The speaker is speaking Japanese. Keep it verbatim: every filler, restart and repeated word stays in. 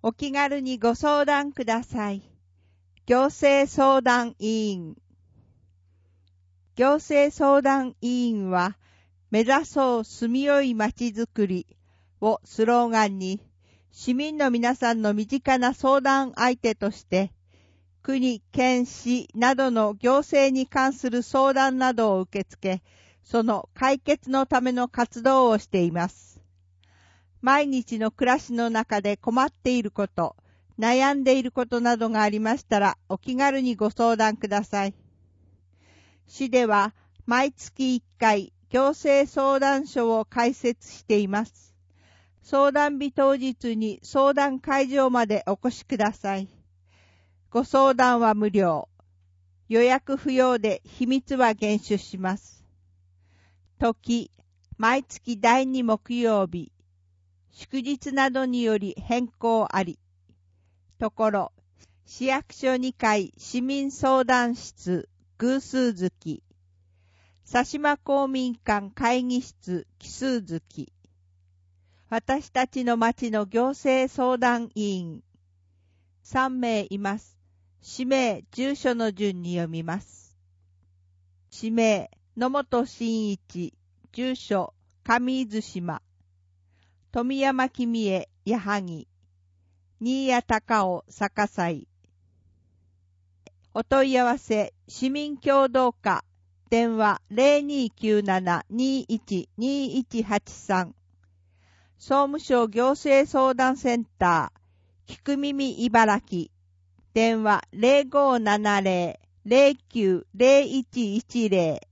お気軽にご相談ください。行政相談委員。行政相談委員は、目指そう住みよいまちづくりをスローガンに、市民の皆さんの身近な相談相手として、国、県、市などの行政に関する相談などを受け付け、その解決のための活動をしています。毎日の暮らしの中で困っていること、悩んでいることなどがありましたら、お気軽にご相談ください。市では毎月いっかい行政相談所を開設しています。相談日当日に相談会場までお越しください。ご相談は無料。予約不要で秘密は厳守します。時、毎月だいに木曜日。祝日などにより変更あり。ところ、市役所にかい市民相談室偶数月。佐島公民館会議室奇数月。私たちの町の行政相談委員。さんめいいます。氏名、住所の順に読みます。氏名、野本真一。住所、上伊豆島。富山君江、矢作。新谷高尾、逆西。お問い合わせ、市民協同課。電話 ゼロにきゅうなな にいち にいちはちさん。総務省行政相談センター。聞く耳茨城。電話 ゼロごーななゼロ ゼロきゅうゼロいちいちゼロ。